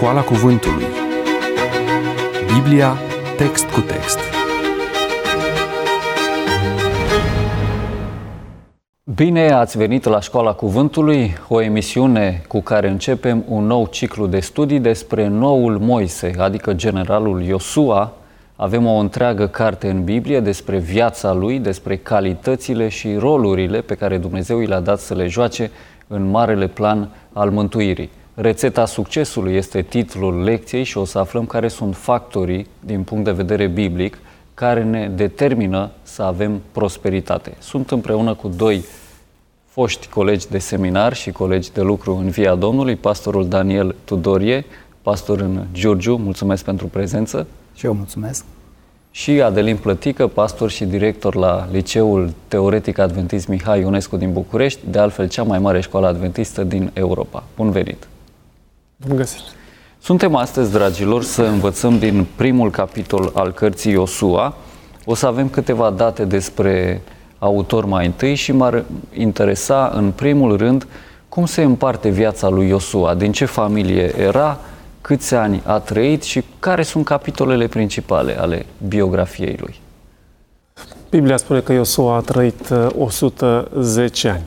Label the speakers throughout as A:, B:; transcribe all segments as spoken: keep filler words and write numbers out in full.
A: Școala Cuvântului. Biblia, text cu text.
B: Bine ați venit la Școala Cuvântului, o emisiune cu care începem un nou ciclu de studii despre noul Moise, adică generalul Iosua. Avem o întreagă carte în Biblie despre viața lui, despre calitățile și rolurile pe care Dumnezeu i le-a dat să le joace în marele plan al mântuirii. Rețeta succesului este titlul lecției și o să aflăm care sunt factorii din punct de vedere biblic care ne determină să avem prosperitate. Sunt împreună cu doi foști colegi de seminar și colegi de lucru în Via Domnului, pastorul Daniel Tudorie, pastor în Giurgiu, mulțumesc pentru prezență.
C: Și eu mulțumesc.
B: Și Adelin Plătică, pastor și director la Liceul Teoretic Adventist Mihai Ionescu din București, de altfel cea mai mare școală adventistă din Europa. Bun venit!
D: Bun găsit!
B: Suntem astăzi, dragilor, să învățăm din primul capitol al cărții Iosua. O să avem câteva date despre autor mai întâi și m-ar interesa, în primul rând, cum se împarte viața lui Iosua, din ce familie era, câți ani a trăit și care sunt capitolele principale ale biografiei lui.
D: Biblia spune că Iosua a trăit o sută zece ani.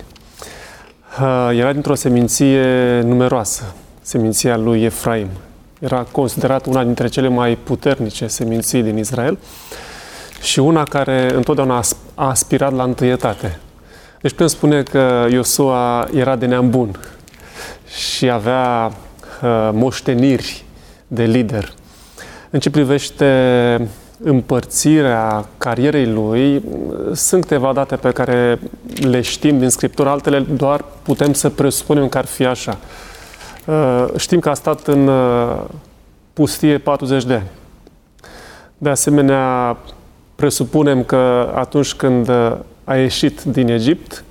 D: Era dintr-o seminție numeroasă, seminția lui Efraim. Era considerat una dintre cele mai puternice seminții din Israel și una care întotdeauna a aspirat la întâietate. Deci putem spune că Iosua era de neam bun și avea uh, moșteniri de lider. În ce privește împărțirea carierei lui, sunt câteva date pe care le știm din Scriptură, altele doar putem să presupunem că ar fi așa. Uh, știm că a stat în uh, pustie patruzeci de ani. De asemenea, presupunem că atunci când a ieșit din Egipt,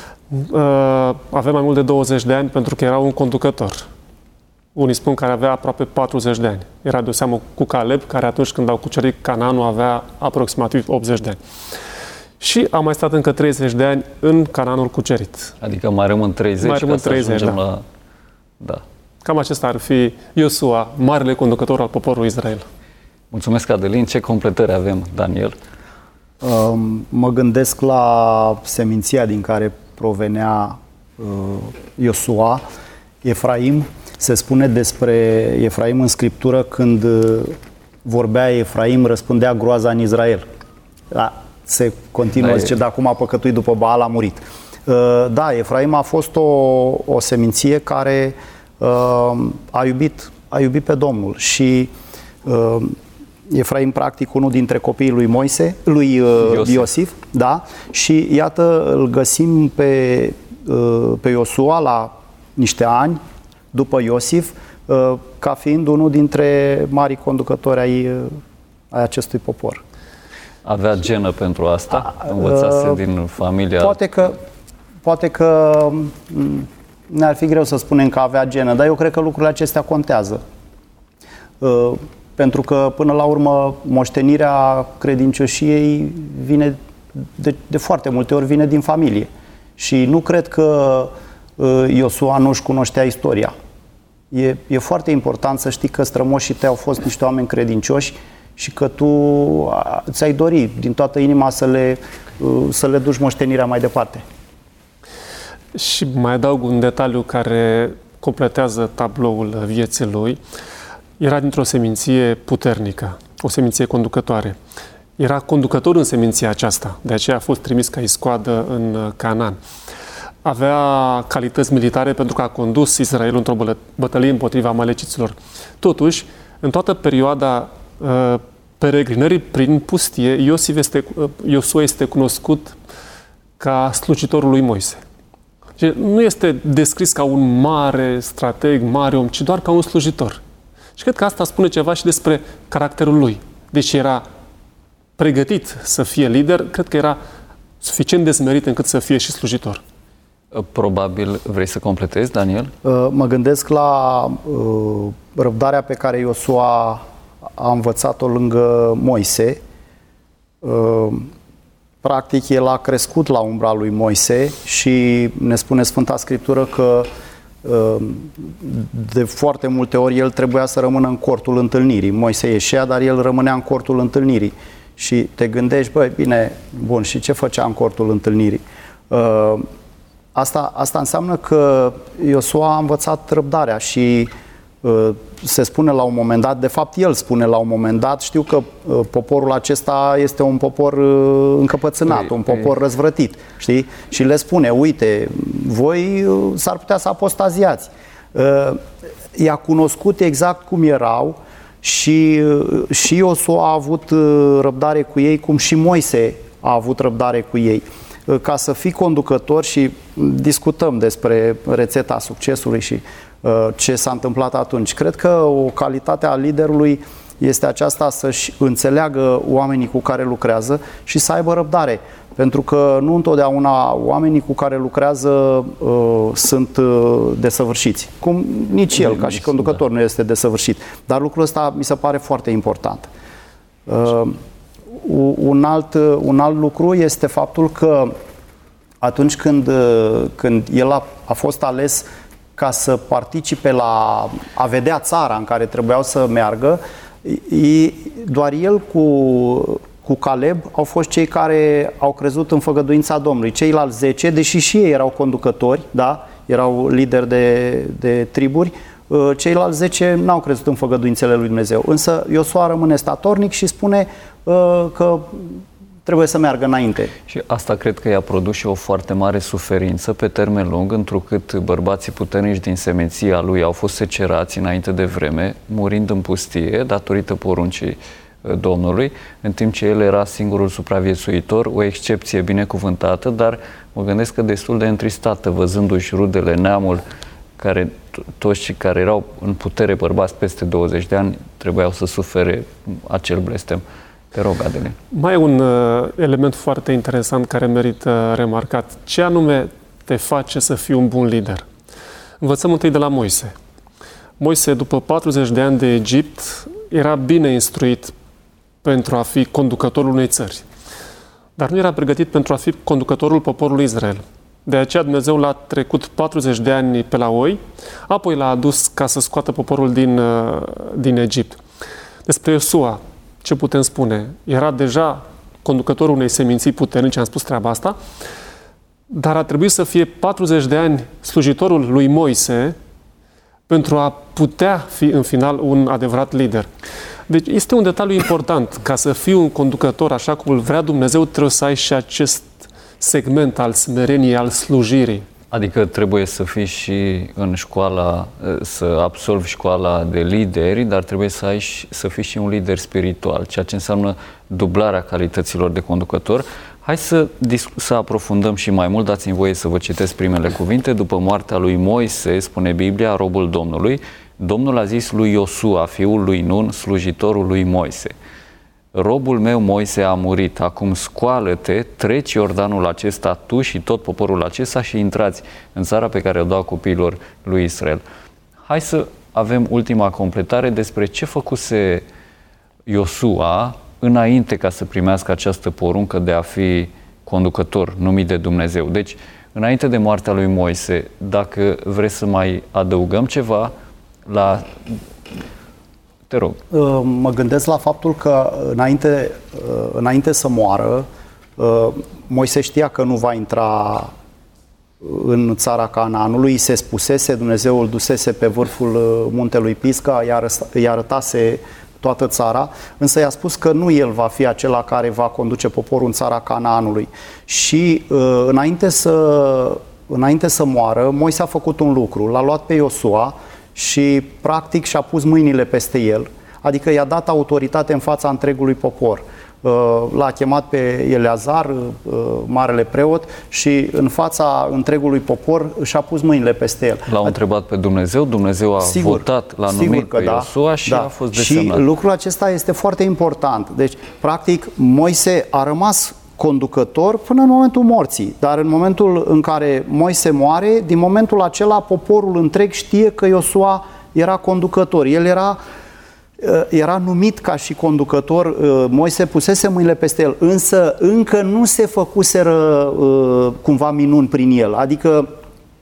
D: avea mai mult de douăzeci de ani pentru că era un conducător. Unii spun că avea aproape patruzeci de ani. Era de o seamă cu Caleb, care atunci când au cucerit Canaanul avea aproximativ optzeci de ani. Și a mai stat încă treizeci de ani în Canaanul cucerit.
B: Adică mai rămân treizeci,
D: mai rămân
B: ca să
D: treizeci,
B: ajungem
D: da.
B: la... Da.
D: Cam acesta ar fi Iosua, marele conducător al poporului Israel.
B: Mulțumesc, Adelin. Ce completări avem, Daniel?
C: Mă gândesc la seminția din care provenea Iosua, Efraim. Se spune despre Efraim în Scriptură, când vorbea Efraim, răspundea groaza în Israel. Da, se continuă,
B: da,
C: zice, de acum a păcătuit după Baal, a murit. Da, Efraim a fost o, o seminție care a iubit, a iubit pe Domnul și Efraim, practic, unul dintre copiii lui Moise, lui Iosif, Iosif da? Și iată, îl găsim pe, pe Iosua la niște ani după Iosif, ca fiind unul dintre marii conducători ai, ai acestui popor.
B: Avea genă pentru asta? Învățase uh, din familia...
C: Poate că, poate că ne-ar fi greu să spunem că avea genă, dar eu cred că lucrurile acestea contează. Uh, Pentru că, până la urmă, moștenirea credincioșiei vine de, de foarte multe ori vine din familie. Și nu cred că uh, Iosua nu-și cunoștea istoria. E, e foarte important să știi că strămoșii tăi au fost niște oameni credincioși și că tu a, ți-ai dori din toată inima să le, uh, să le duci moștenirea mai departe.
D: Și mai adaug un detaliu care completează tabloul vieții lui. Era dintr-o seminție puternică, o seminție conducătoare. Era conducător în seminția aceasta, de aceea a fost trimis ca iscoadă în Canaan. Avea calități militare pentru că a condus Israelul într-o bătălie împotriva amaleciților. Totuși, în toată perioada uh, peregrinării prin pustie, Iosif este, uh, Iosua este cunoscut ca slujitorul lui Moise. Deci, nu este descris ca un mare strateg, mare om, ci doar ca un slujitor. Și cred că asta spune ceva și despre caracterul lui. Deci era pregătit să fie lider, cred că era suficient de smerit încât să fie și slujitor.
B: Probabil vrei să completezi, Daniel?
C: Mă gândesc la răbdarea pe care Iosua a învățat-o lângă Moise. Practic, el a crescut la umbra lui Moise și ne spune Sfânta Scriptură că De foarte multe ori el trebuia să rămână în cortul întâlnirii. Moise ieșea, dar el rămânea în cortul întâlnirii. Și te gândești, băi, bine, bun, și ce făcea în cortul întâlnirii? Asta, asta înseamnă că Iosua a învățat răbdarea și se spune la un moment dat, de fapt el spune la un moment dat, știu că poporul acesta este un popor încăpățânat, un popor răzvrătit, știi? Și le spune, uite, voi s-ar putea să apostaziați. I-a cunoscut exact cum erau și, și Iosua a avut răbdare cu ei, cum și Moise a avut răbdare cu ei. Ca să fii conducător, și discutăm despre rețeta succesului și uh, ce s-a întâmplat atunci. Cred că o calitate a liderului este aceasta, să-și înțeleagă oamenii cu care lucrează și să aibă răbdare. Pentru că nu întotdeauna oamenii cu care lucrează uh, sunt uh, desăvârșiți. Cum nici el, ca și conducător, nu este desăvârșit. Dar lucrul ăsta mi se pare foarte important. Uh, Un alt, un alt lucru este faptul că atunci când, când el a, a fost ales ca să participe la a vedea țara în care trebuiau să meargă, doar el cu, cu Caleb au fost cei care au crezut în făgăduința Domnului. Ceilalți zece, deși și ei erau conducători, da? Erau lideri de, de triburi, ceilalți zece n-au crezut în făgăduințele lui Dumnezeu. Însă Iosua rămâne statornic și spune uh, că trebuie să meargă înainte.
B: Și asta cred că i-a produs și o foarte mare suferință pe termen lung, întrucât bărbații puternici din seminția lui au fost secerați înainte de vreme, murind în pustie datorită poruncii Domnului, în timp ce el era singurul supraviețuitor, o excepție binecuvântată, dar mă gândesc că destul de întristată, văzându-și rudele, neamul, care toți cei care erau în putere, bărbați peste douăzeci de ani, trebuiau să sufere acel blestem. Te rog, Adelin.
D: Mai e un uh, element foarte interesant care merită remarcat. Ce anume te face să fii un bun lider? Învățăm întâi de la Moise. Moise, după patruzeci de ani de Egipt, era bine instruit pentru a fi conducătorul unei țări. Dar nu era pregătit pentru a fi conducătorul poporului Israel. De aceea Dumnezeu l-a trecut patruzeci de ani pe la oi, apoi l-a adus ca să scoată poporul din, din Egipt. Despre Iosua, ce putem spune? Era deja conducătorul unei seminții puternice, am spus treaba asta, dar a trebuit să fie patruzeci de ani slujitorul lui Moise pentru a putea fi în final un adevărat lider. Deci este un detaliu important. Ca să fii un conducător așa cum îl vrea Dumnezeu, trebuie să ai și acest segment al smereniei, al slujirii.
B: Adică trebuie să fii și în școala, să absolvi școala de lideri, dar trebuie să, ai, să fii și un lider spiritual, ceea ce înseamnă dublarea calităților de conducător. Hai să, să aprofundăm și mai mult, dați-mi voie să vă citesc primele cuvinte. După moartea lui Moise, spune Biblia, robul Domnului, Domnul a zis lui Iosua, fiul lui Nun, slujitorul lui Moise: robul meu Moise a murit, acum scoală-te, treci Iordanul acesta tu și tot poporul acesta și intrați în țara pe care o dau copiilor lui Israel. Hai să avem ultima completare despre ce făcuse Iosua înainte ca să primească această poruncă de a fi conducător numit de Dumnezeu. Deci, înainte de moartea lui Moise, dacă vreți să mai adăugăm ceva la... Te rog.
C: Mă gândesc la faptul că înainte, înainte să moară, Moise știa că nu va intra în țara Canaanului, se spusese, Dumnezeu îl dusese pe vârful muntelui Pisga, îi arătase toată țara, însă i-a spus că nu el va fi acela care va conduce poporul în țara Canaanului. Și înainte să, înainte să moară, Moise a făcut un lucru, l-a luat pe Iosua și practic și-a pus mâinile peste el, adică i-a dat autoritate în fața întregului popor. L-a chemat pe Eleazar, marele preot, și în fața întregului popor și-a pus mâinile peste el.
B: L-au întrebat pe Dumnezeu, Dumnezeu a sigur, votat, l-a numit pe da, Iosua și da. a fost desemnat.
C: Și lucrul acesta este foarte important. Deci, practic, Moise a rămas conducător până în momentul morții. Dar în momentul în care Moise moare, din momentul acela poporul întreg știe că Iosua era conducător. El era, era numit ca și conducător, Moise pusese mâinile peste el, însă încă nu se făcuseră cumva minuni prin el. Adică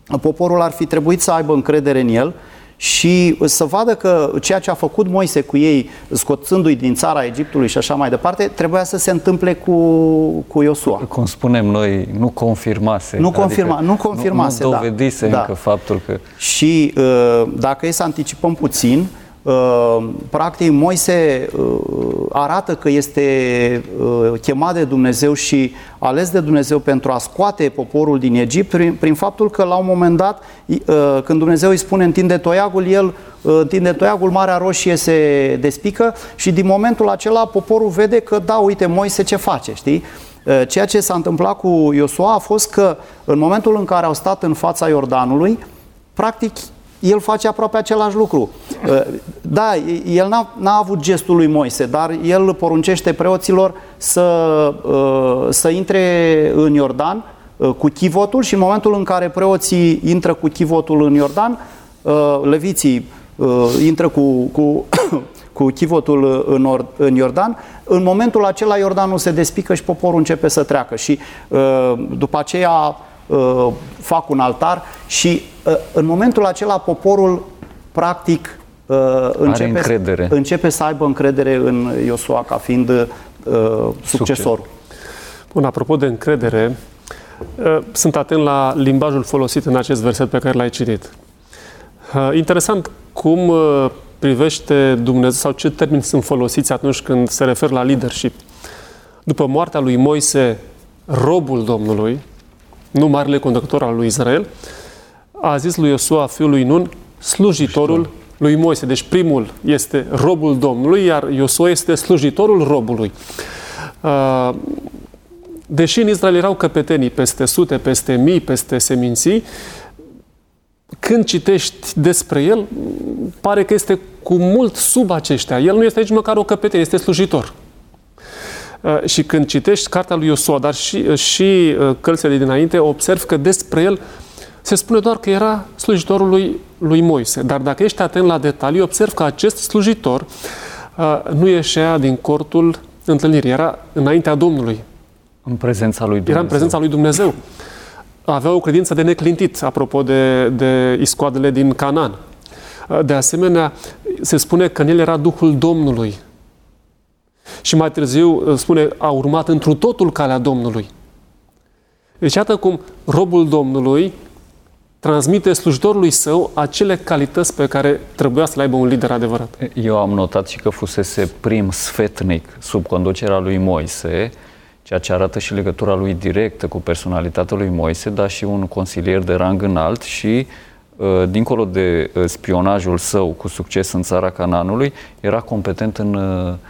C: poporul ar fi trebuit să aibă încredere în el și să vadă că ceea ce a făcut Moise cu ei, scoțându-i din țara Egiptului și așa mai departe, trebuia să se întâmple cu, cu Iosua.
B: Cum spunem noi, nu confirmase.
C: Nu, confirma,
B: adică
C: nu confirmase,
B: nu, nu dovedise
C: da.
B: încă da. faptul că...
C: Și dacă e să anticipăm puțin, practic Moise arată că este chemat de Dumnezeu și ales de Dumnezeu pentru a scoate poporul din Egipt prin, prin faptul că la un moment dat, când Dumnezeu îi spune întinde toiagul, el întinde toiagul, Marea Roșie se despică și din momentul acela poporul vede că da, uite Moise ce face, știi? Ceea ce s-a întâmplat cu Iosua a fost că în momentul în care au stat în fața Iordanului, practic el face aproape același lucru. Da, el n-a, n-a avut gestul lui Moise, dar el poruncește preoților să, să intre în Iordan cu chivotul și în momentul în care preoții intră cu chivotul în Iordan, leviții intră cu, cu, cu chivotul în, or, în Iordan, în momentul acela Iordanul se despică și poporul începe să treacă și după aceea fac un altar și în momentul acela poporul practic începe, începe să aibă încredere în Iosua ca fiind uh, succesorul.
D: Bun, apropo de încredere, uh, sunt atent la limbajul folosit în acest verset pe care l-ai citit. Uh, interesant cum uh, privește Dumnezeu sau ce termeni sunt folosiți atunci când se referă la leadership. După moartea lui Moise, robul Domnului, nu marele conducător al lui Israel, a zis lui Iosua, fiul lui Nun, slujitorul lui Moise. Deci primul este robul Domnului, iar Iosua este slujitorul robului. Deși în Israel erau căpetenii peste sute, peste mii, peste seminții, când citești despre el, pare că este cu mult sub aceștia. El nu este nici măcar o căpetenie, este slujitor. Și când citești cartea lui Iosua, dar și, și cărțile dinainte, observi că despre el se spune doar că era slujitorul lui, lui Moise. Dar dacă ești atent la detalii, observi că acest slujitor uh, nu ieșea din cortul întâlnirii. Era înaintea Domnului.
B: În prezența lui Dumnezeu.
D: Era în prezența lui Dumnezeu. Avea o credință de neclintit, apropo de, de iscoadele din Canaan. Uh, de asemenea, se spune că în el era Duhul Domnului. Și mai târziu, spune, a urmat întru totul calea Domnului. Deci iată cum robul Domnului transmite slujitorului său acele calități pe care trebuia să le aibă un lider adevărat.
B: Eu am notat și că fusese prim sfetnic sub conducerea lui Moise, ceea ce arată și legătura lui directă cu personalitatea lui Moise, dar și un consilier de rang înalt și, dincolo de spionajul său cu succes în țara Canaanului, era competent în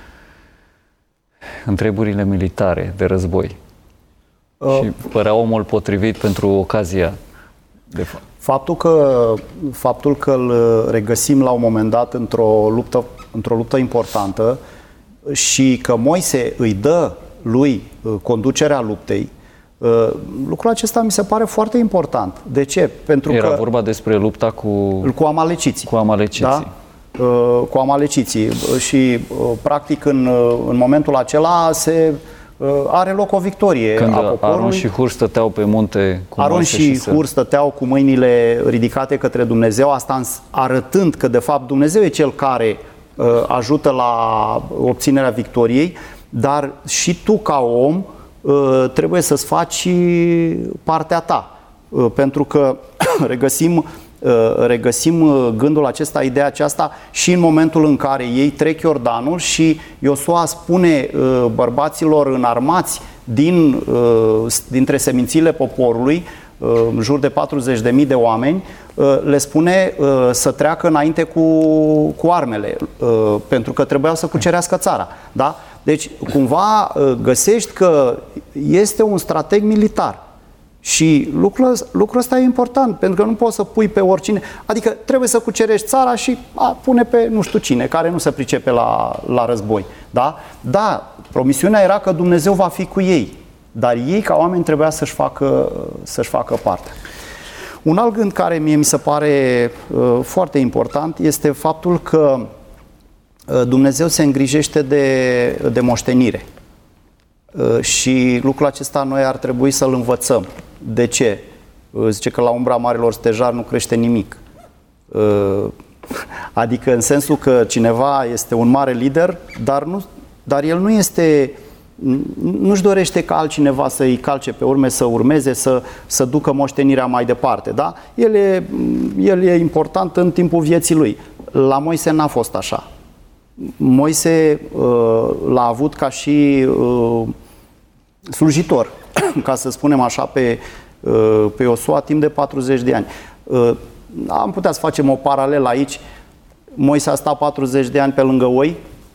B: în treburile militare de război. Uh, și părea omul potrivit pentru ocazia de fapt.
C: Faptul că, faptul că îl regăsim la un moment dat într-o luptă, într-o luptă importantă și că Moise îi dă lui conducerea luptei, lucrul acesta mi se pare foarte important. De ce? Pentru
B: Era
C: că
B: vorba despre lupta cu,
C: cu amaleciții.
B: Cu amaleciții.
C: Da? Cu amaleciții și practic în, în momentul acela se are loc o victorie.
B: Când
C: a poporului.
B: Aron și Hur stăteau pe munte cu
C: Aron
B: Moise
C: și,
B: și
C: Hur stăteau cu mâinile ridicate către Dumnezeu, asta arătând că de fapt Dumnezeu e cel care uh, ajută la obținerea victoriei, dar și tu ca om uh, trebuie să-ți faci partea ta, uh, pentru că regăsim regăsim gândul acesta, ideea aceasta și în momentul în care ei trec Iordanul și Iosua spune bărbaților înarmați din, dintre semințiile poporului, în jur de patruzeci de mii de oameni, le spune să treacă înainte cu, cu armele, pentru că trebuiau să cucerească țara. Da? Deci, cumva găsești că este un strateg militar. Și lucrul, lucrul ăsta e important, pentru că nu poți să pui pe oricine, adică trebuie să cucerești țara și a, pune pe nu știu cine, care nu se pricepe la, la război. Da? Da, promisiunea era că Dumnezeu va fi cu ei, dar ei ca oameni trebuia să-și facă, să-și facă parte. Un alt gând care mie mi se pare uh, foarte important este faptul că uh, Dumnezeu se îngrijește de, de moștenire. Și lucrul acesta noi ar trebui să-l învățăm. De ce? Zice că la umbra marilor stejari nu crește nimic. Adică în sensul că cineva este un mare lider, dar, nu, dar el nu este, nu-și dorește ca altcineva să-i calce pe urme, să urmeze, să, să ducă moștenirea mai departe. Da? El, e, el e important în timpul vieții lui. La Moise n-a fost așa. Moise uh, l-a avut ca și uh, slujitor, ca să spunem așa, pe, uh, pe Iosua timp de patruzeci de ani. Uh, am putea să facem o paralelă aici. Moise a stat patruzeci de ani pe lângă oi,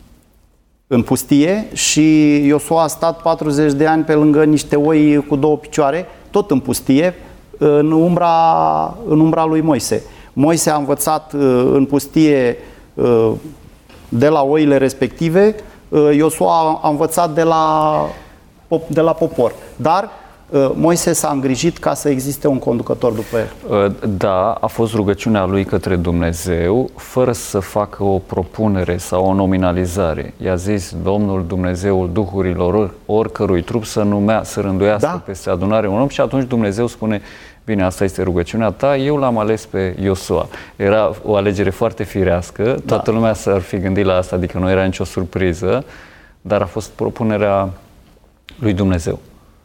C: în pustie, și Iosua a stat patruzeci de ani pe lângă niște oi cu două picioare, tot în pustie, în umbra, în umbra lui Moise. Moise a învățat uh, în pustie uh, de la oile respective, Iosua a învățat de la, de la popor. Dar Moise s-a îngrijit ca să existe un conducător după el.
B: Da, a fost rugăciunea lui către Dumnezeu, fără să facă o propunere sau o nominalizare. I-a zis Domnul Dumnezeul duhurilor oricărui trup să numea, să rânduiască da. peste adunare un om, și atunci Dumnezeu spune: bine, asta este rugăciunea ta, eu l-am ales pe Iosua. Era o alegere foarte firească, toată da. lumea s-ar fi gândit la asta, adică nu era nicio surpriză, dar a fost propunerea lui Dumnezeu.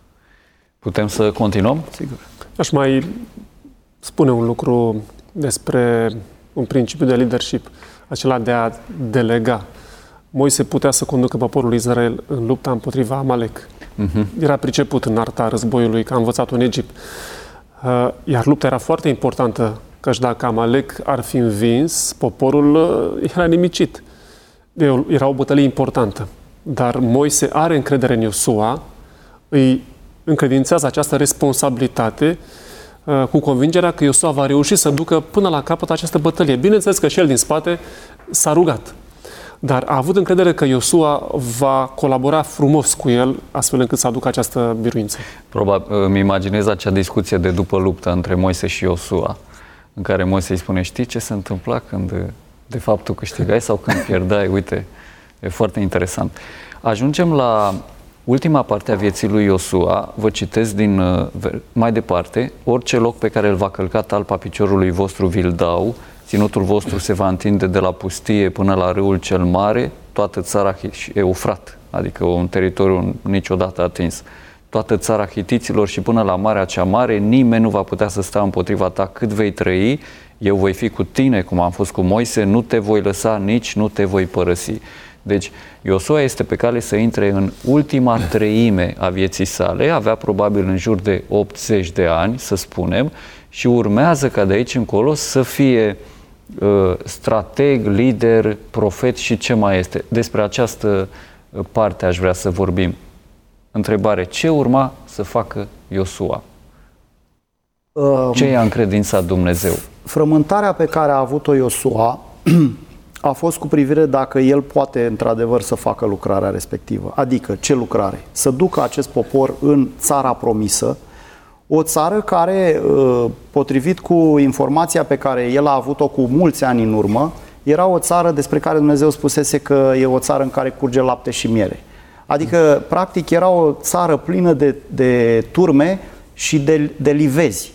B: Putem să continuăm?
C: Sigur.
D: Aș mai spune un lucru despre un principiu de leadership, acela de a delega. Moise putea să conducă poporul Israel în lupta împotriva Amalek. Uh-huh. Era priceput în arta războiului, că a învățat în Egipt. Iar lupta era foarte importantă, căci dacă Amalek ar fi învins, poporul era nimicit. Era o bătălie importantă. Dar Moise are încredere în Iosua, îi încredințează această responsabilitate cu convingerea că Iosua va reuși să ducă până la capăt această bătălie. Bineînțeles că și el din spate s-a rugat, dar a avut încredere că Iosua va colabora frumos cu el, astfel încât să aducă această biruință.
B: Probabil îmi imaginez acea discuție de după luptă între Moise și Iosua, în care Moise îi spune: știi ce se întâmpla când de fapt tu câștigai sau când pierdeai? Uite, e foarte interesant. Ajungem la ultima parte a vieții lui Iosua. Vă citesc din mai departe: orice loc pe care îl va călca talpa piciorului vostru vi-l dau, ținutul vostru se va întinde de la pustie până la râul cel mare, toată țara Eufrat, adică un teritoriu niciodată atins, toată țara Hitiților și până la Marea cea Mare, nimeni nu va putea să stea împotriva ta cât vei trăi, eu voi fi cu tine cum am fost cu Moise, nu te voi lăsa, nici nu te voi părăsi. Deci Iosua este pe cale să intre în ultima treime a vieții sale, avea probabil în jur de optzeci de ani, să spunem, și urmează ca de aici încolo să fie uh, strateg, lider, profet și ce mai este. Despre această parte aș vrea să vorbim. Întrebare: ce urma să facă Iosua? Um, ce i-a încredințat Dumnezeu?
C: Frământarea pe care a avut-o Iosua a fost cu privire dacă el poate într-adevăr să facă lucrarea respectivă. Adică, ce lucrare? Să ducă acest popor în țara promisă, o țară care, potrivit cu informația pe care el a avut-o cu mulți ani în urmă, era o țară despre care Dumnezeu spusese că e o țară în care curge lapte și miere. Adică, practic, era o țară plină de, de turme și de, de livezi.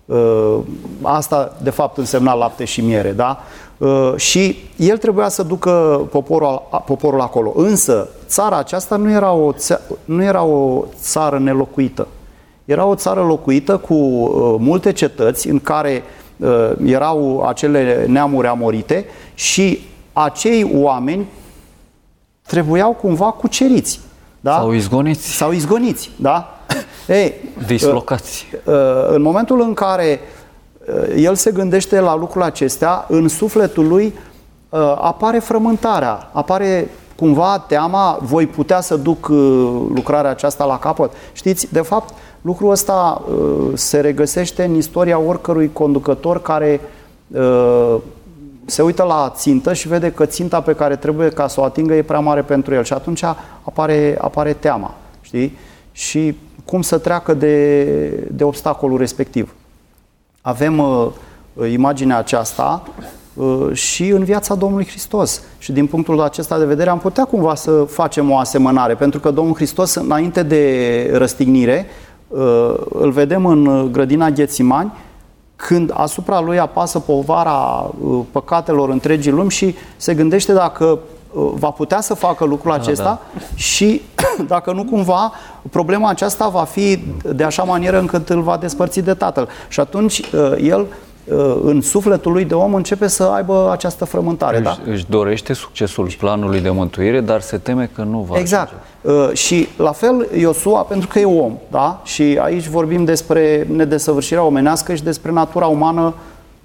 C: Asta, de fapt, însemna lapte și miere, da? Și el trebuia să ducă poporul, poporul acolo. Însă, țara aceasta nu era o, nu era o țară nelocuită. Era o țară locuită cu uh, multe cetăți în care uh, erau acele neamuri amorite și acei oameni trebuiau cumva cuceriți. Da?
B: Sau izgoniți.
C: Sau izgoniți, da? Ei,
B: dislocați.
C: Uh, uh, în momentul în care uh, el se gândește la lucrul acestea, în sufletul lui uh, apare frământarea, apare cumva teama: voi putea să duc uh, lucrarea aceasta la capăt? Știți, de fapt, lucrul ăsta uh, se regăsește în istoria oricărui conducător care uh, se uită la țintă și vede că ținta pe care trebuie ca să o atingă e prea mare pentru el și atunci apare, apare teama, știi? Și cum să treacă de, de obstacolul respectiv. Avem uh, imaginea aceasta uh, și în viața Domnului Hristos. Și din punctul acesta de vedere am putea cumva să facem o asemănare, pentru că Domnul Hristos, înainte de răstignire, îl vedem în grădina Ghețimani, când asupra lui apasă povara păcatelor întregii lumi și se gândește dacă va putea să facă lucrul acesta, da, da. Și dacă nu cumva problema aceasta va fi de așa manieră încât îl va despărți de Tatăl. Și atunci el, în sufletul lui de om, începe să aibă această frământare.
B: Își,
C: da?
B: își dorește succesul planului de mântuire, dar se teme că nu va
C: Exact.
B: ajunge.
C: Și la fel Iosua, pentru că e om, da? Și aici vorbim despre nedesăvârșirea omenească și despre natura umană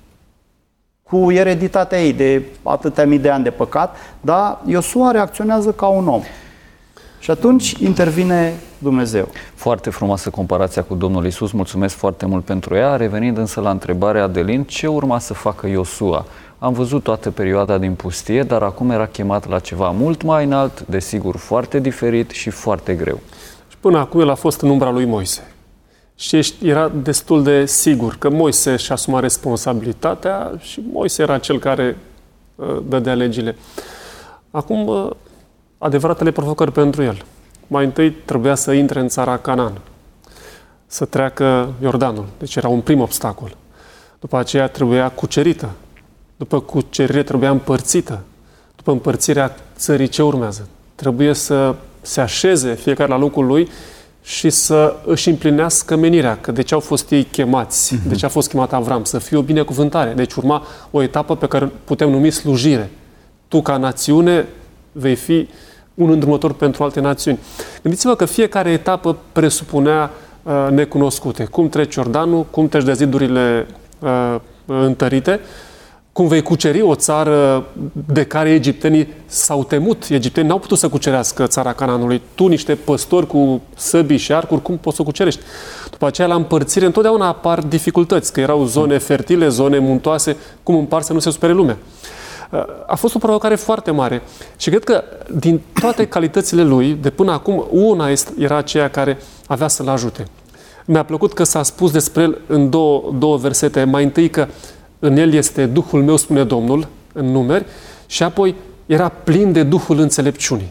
C: cu ereditatea ei de atâtea mii de ani de păcat, dar Iosua reacționează ca un om. Și atunci intervine Dumnezeu.
B: Foarte frumoasă comparația cu Domnul Iisus, mulțumesc foarte mult pentru ea. Revenind însă la întrebarea Adelin, ce urma să facă Iosua? Am văzut toată perioada din pustie, dar acum era chemat la ceva mult mai înalt, desigur foarte diferit și foarte greu.
D: Și până acum el a fost în umbra lui Moise. Și era destul de sigur că Moise și-a asumat responsabilitatea și Moise era cel care uh, dădea legile. Acum, uh, adevăratele provocări pentru el. Mai întâi trebuia să intre în țara Canaan, să treacă Iordanul. Deci era un prim obstacol. După aceea trebuia cucerită. După cucerire trebuia împărțită. După împărțirea țării ce urmează? Trebuie să se așeze fiecare la locul lui și să își împlinească menirea, că de ce au fost ei chemați, uh-huh. de ce a fost chemat Avram, să fie o binecuvântare. Deci urma o etapă pe care putem numi slujire. Tu, ca națiune, vei fi un îndrumător pentru alte națiuni. Gândiți-vă că fiecare etapă presupunea uh, necunoscute. Cum treci Iordanul, cum treci de zidurile uh, întărite, cum vei cuceri o țară de care egiptenii s-au temut. Egiptenii n-au putut să cucerească țara Canaanului. Tu, niște păstori cu săbii și arcuri, cum poți să o cucerești? După aceea, la împărțire, întotdeauna apar dificultăți, că erau zone fertile, zone muntoase, cum împart să nu se supere lumea. A fost o provocare foarte mare și cred că din toate calitățile lui, de până acum, una era aceea care avea să-l ajute. Mi-a plăcut că s-a spus despre el în două, două versete. Mai întâi că în el este Duhul meu, spune Domnul, în Numeri, și apoi era plin de Duhul înțelepciunii.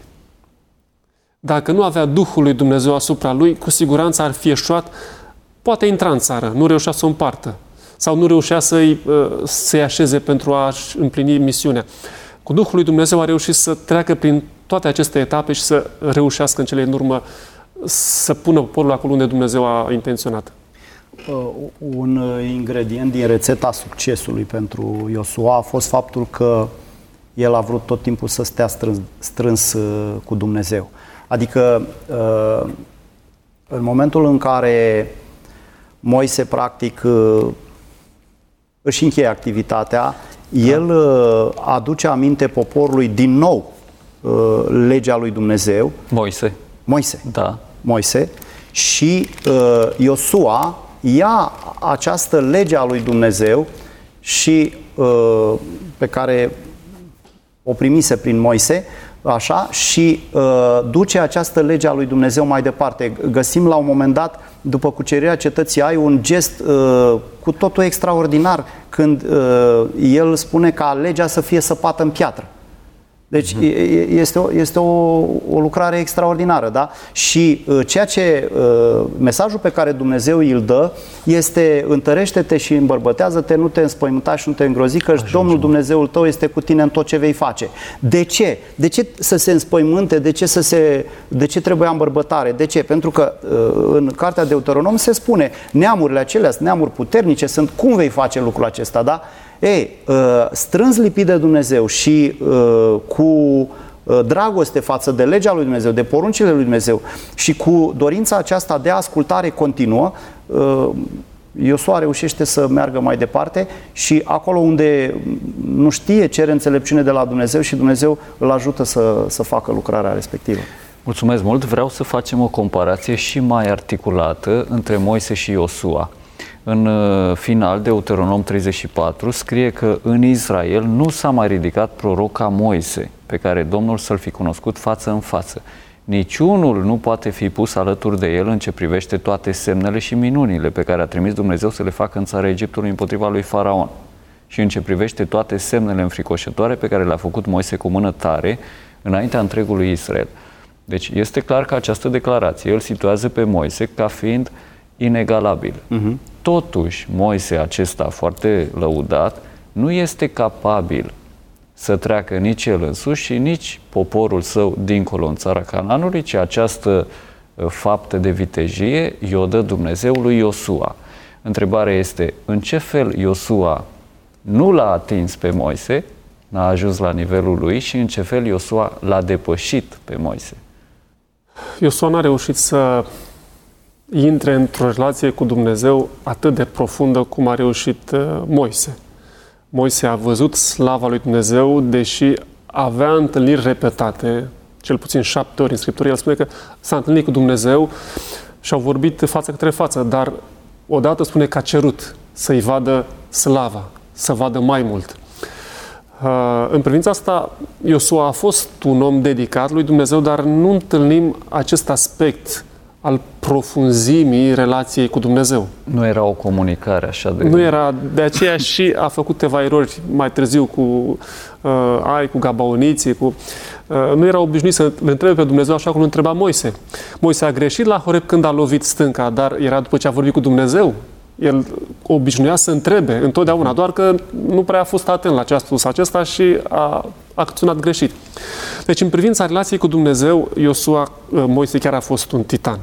D: Dacă nu avea Duhul lui Dumnezeu asupra lui, cu siguranță ar fi eșuat, poate intra în țară, nu reușea să o împartă sau nu reușea să-i, să-i așeze pentru a-și împlini misiunea. Cu Duhul lui Dumnezeu a reușit să treacă prin toate aceste etape și să reușească în cele din urmă să pună poporul acolo unde Dumnezeu a intenționat.
C: Un ingredient din rețeta succesului pentru Iosua a fost faptul că el a vrut tot timpul să stea strâns, strâns cu Dumnezeu. Adică în momentul în care Moise practic își încheie activitatea, el aduce aminte poporului din nou legea lui Dumnezeu.
B: Moise.
C: Moise.
B: Da.
C: Moise. Și uh, Iosua ia această lege a lui Dumnezeu și uh, pe care o primise prin Moise, așa, și uh, duce această lege a lui Dumnezeu mai departe. Găsim la un moment dat, după cucerirea cetății Ai, un gest uh, cu totul extraordinar, când uh, el spune ca legea să fie săpată în piatră. Deci uh-huh. este, o, este o, o lucrare extraordinară, da? Și uh, ceea ce uh, mesajul pe care Dumnezeu îl dă este: întărește-te și îmbărbătează-te, nu te înspăimânta și nu te îngrozi, că Domnul Dumnezeul tău este cu tine în tot ce vei face. De ce? De ce să se înspăimânte? De ce să se de ce trebuia îmbărbătare? De ce? Pentru că uh, în cartea Deuteronom se spune: neamurile acelea sunt neamuri puternice, sunt cum vei face lucrul acesta, da? Ei, strâns lipit de Dumnezeu și cu dragoste față de legea lui Dumnezeu, de poruncile lui Dumnezeu și cu dorința aceasta de ascultare continuă, Iosua reușește să meargă mai departe și acolo unde nu știe, cere înțelepciune de la Dumnezeu și Dumnezeu îl ajută să, să facă lucrarea respectivă.
B: Mulțumesc mult! Vreau să facem o comparație și mai articulată între Moise și Iosua. În final, Deuteronom treizeci și patru scrie că în Israel nu s-a mai ridicat proroc ca Moise, pe care Domnul să-l fi cunoscut față în față. Niciunul nu poate fi pus alături de el în ce privește toate semnele și minunile pe care a trimis Dumnezeu să le facă în țara Egiptului împotriva lui Faraon și în ce privește toate semnele înfricoșătoare pe care le-a făcut Moise cu mână tare înaintea întregului Israel. Deci este clar că această declarație îl situează pe Moise ca fiind inegalabil. Uh-huh. Totuși, Moise acesta foarte lăudat nu este capabil să treacă nici el însuși și nici poporul său dincolo în țara Canaanului, ci această faptă de vitejie i-o dă Dumnezeu lui Iosua. Întrebarea este, în ce fel Iosua nu l-a atins pe Moise, n-a ajuns la nivelul lui, și în ce fel Iosua l-a depășit pe Moise?
D: Iosua n-a reușit să intre într-o relație cu Dumnezeu atât de profundă cum a reușit Moise. Moise a văzut slava lui Dumnezeu, deși avea întâlniri repetate, cel puțin șapte ori în Scriptură. El spune că s-a întâlnit cu Dumnezeu și au vorbit față către față, dar odată spune că a cerut să-i vadă slava, să vadă mai mult. În privința asta, Iosua a fost un om dedicat lui Dumnezeu, dar nu întâlnim acest aspect al profunzimii relației cu Dumnezeu.
B: Nu era o comunicare așa de...
D: Nu era, de aceea și a făcut câteva erori mai târziu cu uh, Ai, cu gabaoniții, cu... Uh, nu era obișnuit să le întrebe pe Dumnezeu așa cum îl întreba Moise. Moise a greșit la Horeb când a lovit stânca, dar era după ce a vorbit cu Dumnezeu. El obișnuia să întrebe întotdeauna, doar că nu prea a fost atent la ce a spus acesta și a acționat greșit. Deci, în privința relației cu Dumnezeu, Iosua, Moise chiar a fost un titan.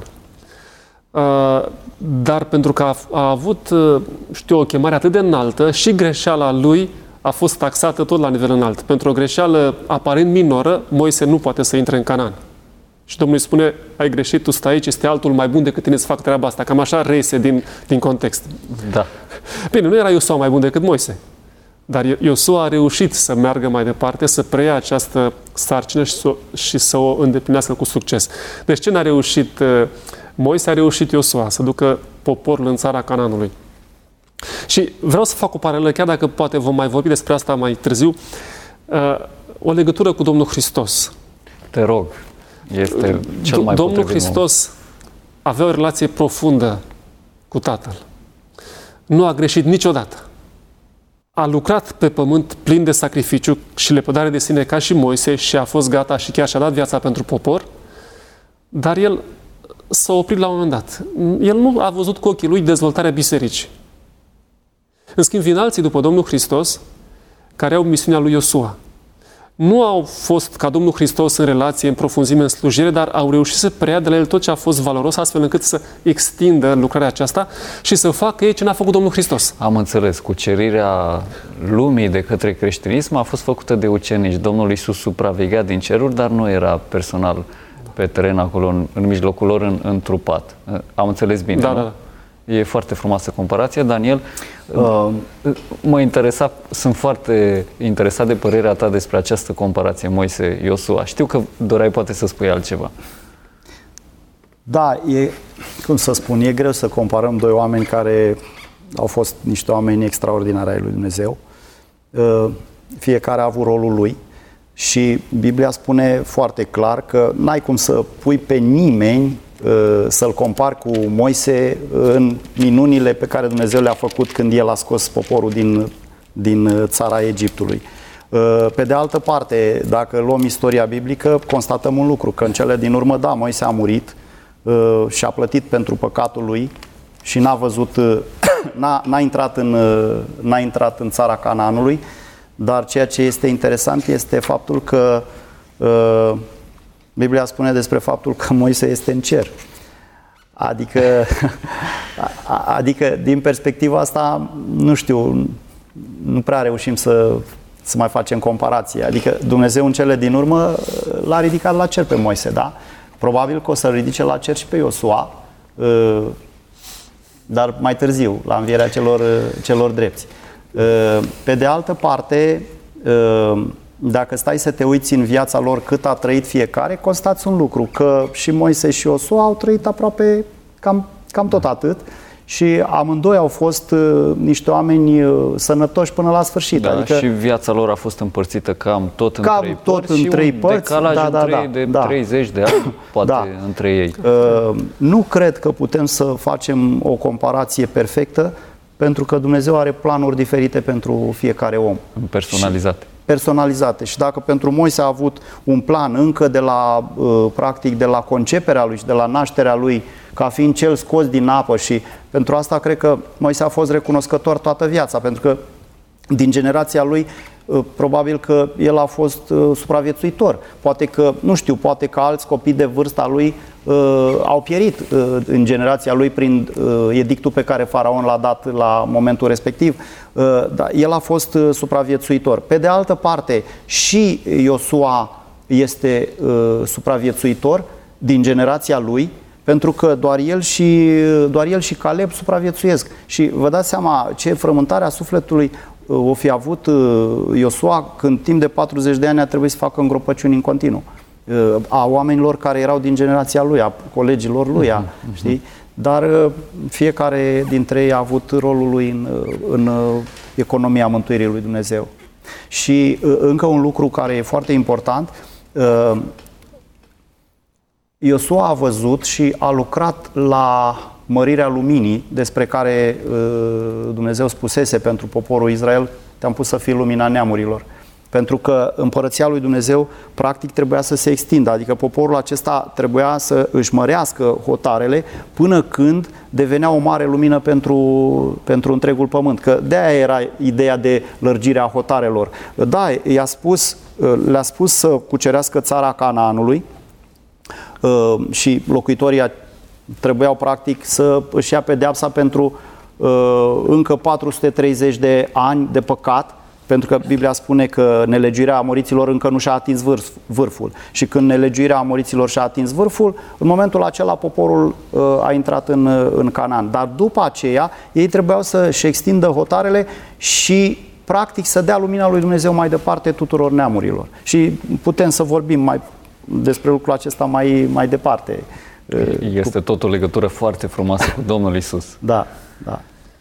D: Dar pentru că a, a avut, știu, o chemare atât de înaltă, și greșeala lui a fost taxată tot la nivel înalt. Pentru o greșeală aparent minoră, Moise nu poate să intre în Canaan. Și Domnul îi spune, ai greșit, tu stai aici, este altul mai bun decât tine să fac treaba asta. Cam așa reiese din, din context.
B: Da.
D: Bine, nu era Iosua mai bun decât Moise. Dar Iosua a reușit să meargă mai departe, să preia această sarcină și să, și să o îndeplinească cu succes. Deci ce n-a reușit Moise, a reușit Iosua, să ducă poporul în țara Canaanului. Și vreau să fac o paralelă, chiar dacă poate vom mai vorbi despre asta mai târziu, o legătură cu Domnul Hristos.
B: Te rog. Este cel mai
D: Domnul Hristos avea o relație profundă cu Tatăl. Nu a greșit niciodată. A lucrat pe pământ plin de sacrificiu și lepădare de sine ca și Moise și a fost gata și chiar și-a dat viața pentru popor, dar el s-a oprit la un moment dat. El nu a văzut cu ochii lui dezvoltarea bisericii. În schimb, vin alții după Domnul Hristos care au misiunea lui Iosua. Nu au fost ca Domnul Hristos în relație, în profunzime, în slujire, dar au reușit să preia de la el tot ce a fost valoros, astfel încât să extindă lucrarea aceasta și să facă ei ce n-a făcut Domnul Hristos.
B: Am înțeles. Cucerirea lumii de către creștinism a fost făcută de ucenici. Domnul Iisus supraveghea din ceruri, dar nu era personal pe teren acolo, în, în mijlocul lor, în, întrupat. Am înțeles bine,
D: da,
B: nu?
D: Da, da.
B: E foarte frumoasă comparație. Daniel, uh, mă interesa, sunt foarte interesat de părerea ta despre această comparație Moise-Iosua. Știu că doreai poate să spui altceva.
C: Da, e, cum să spun, e greu să comparăm doi oameni care au fost niște oameni extraordinari ai lui Dumnezeu. Uh, fiecare a avut rolul lui și Biblia spune foarte clar că n-ai cum să pui pe nimeni să-l compari cu Moise în minunile pe care Dumnezeu le-a făcut când el a scos poporul din, din țara Egiptului. Pe de altă parte, dacă luăm istoria biblică, constatăm un lucru, că în cele din urmă, da, Moise a murit și a plătit pentru păcatul lui și n-a văzut, n-a, n-a, intrat în, n-a intrat în țara Canaanului, dar ceea ce este interesant este faptul că Biblia spune despre faptul că Moise este în cer. Adică, adică din perspectiva asta, nu știu, nu prea reușim să, să mai facem comparație. Adică Dumnezeu în cele din urmă l-a ridicat la cer pe Moise, da? Probabil că o să-l ridice la cer și pe Iosua, dar mai târziu, la învierea celor, celor drepți. Pe de altă parte, dacă stai să te uiți în viața lor cât a trăit fiecare, constați un lucru, că și Moise și Iosua au trăit aproape cam, cam tot atât și amândoi au fost uh, niște oameni uh, sănătoși până la sfârșit.
B: Da,
C: adică,
B: și viața lor a fost împărțită cam tot în
C: cam
B: trei
C: tot
B: părți
C: în
B: și
C: trei
B: un
C: părți,
B: decalaj
C: da, da,
B: între
C: da,
B: ei de
C: da.
B: treizeci de ani, poate,
C: da.
B: între ei.
C: Uh, nu cred că putem să facem o comparație perfectă, pentru că Dumnezeu are planuri diferite pentru fiecare om.
B: Personalizate.
C: Și personalizate. Și dacă pentru Moise a avut un plan încă de la, practic, de la conceperea lui și de la nașterea lui, ca fiind cel scos din apă și pentru asta cred că Moise a fost recunoscător toată viața, pentru că din generația lui probabil că el a fost uh, supraviețuitor. Poate că, nu știu, poate că alți copii de vârsta lui uh, au pierit uh, în generația lui prin uh, edictul pe care faraon l-a dat la momentul respectiv. Uh, dar el a fost uh, supraviețuitor. Pe de altă parte, și Iosua este uh, supraviețuitor din generația lui, pentru că doar el și, doar el și Caleb supraviețuiesc. Și vă dați seama ce frământare a sufletului o fi avut Iosua când timp de patruzeci de ani a trebuit să facă îngropăciuni în continuu. A oamenilor care erau din generația lui, a colegilor lui, a, uh-huh. știi? Dar fiecare dintre ei a avut rolul lui în, în economia mântuirii lui Dumnezeu. Și încă un lucru care e foarte important, Iosua a văzut și a lucrat la mărirea luminii despre care uh, Dumnezeu spusese pentru poporul Israel: te-am pus să fii lumina neamurilor. Pentru că împărăția lui Dumnezeu practic trebuia să se extindă, adică poporul acesta trebuia să își mărească hotarele până când devenea o mare lumină pentru, pentru întregul pământ. Că de-aia era ideea de lărgirea hotarelor. Da, i-a spus, le-a spus să cucerească țara Canaanului uh, și locuitorii trebuiau practic să își ia pedeapsa pentru uh, încă patru sute treizeci de ani de păcat, pentru că Biblia spune că nelegiuirea amoriților încă nu și-a atins vârf, vârful. Și când nelegiuirea amoriților și-a atins vârful, în momentul acela poporul uh, a intrat în, în Canaan. Dar după aceea ei trebuiau să-și extindă hotarele și practic să dea lumina lui Dumnezeu mai departe tuturor neamurilor. Și putem să vorbim mai despre lucrul acesta mai, mai departe.
B: Este tot o legătură foarte frumoasă cu Domnul Iisus.
C: Da, da.